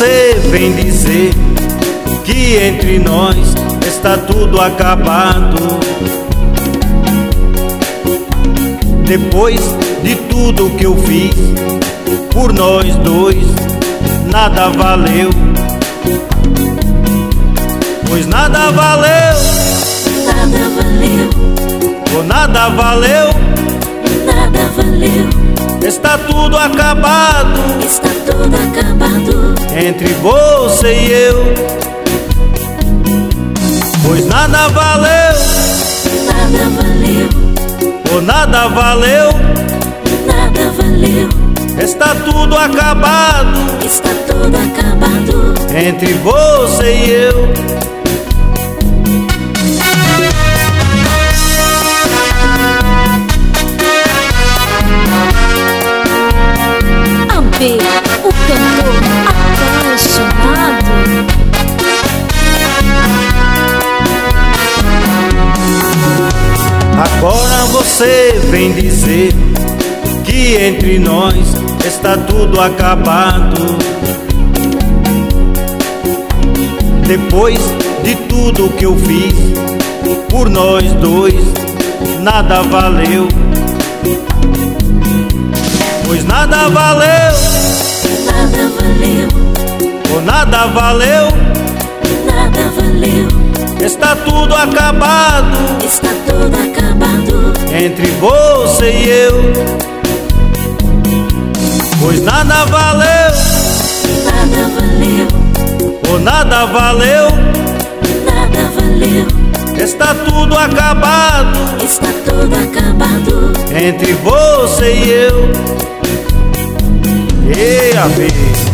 você vem dizer que entre nós está tudo acabado. Depois de tudo que eu fiz por nós dois, nada valeu. Pois nada valeu, nada valeu, oh, nada valeu, nada valeu. está tudo acabado, Está tudo acabado entre você e eu. Pois nada valeu, nada valeu, oh, nada valeu, nada valeu. está tudo acabado, Está tudo acabado entre você e eu. Amber, o cantor apaixonado. Agora você vem dizer que entre nós está tudo acabado. Depois de tudo que eu fiz por nós dois, nada valeu. Pois nada valeu, Nada valeu, oh, nada valeu, nada valeu. está tudo acabado Está tudo acabado entre você e eu. Pois nada valeu, nada valeu, oh, nada valeu, nada valeu. está tudo acabado Está tudo acabado entre você e eu. Ei, amigo.